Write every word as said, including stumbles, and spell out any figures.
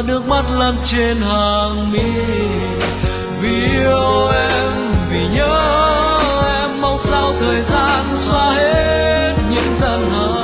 nước mắt lăn trên hàng mi. Vì yêu em, vì nhớ em, mong sao thời gian xóa hết những gian nan.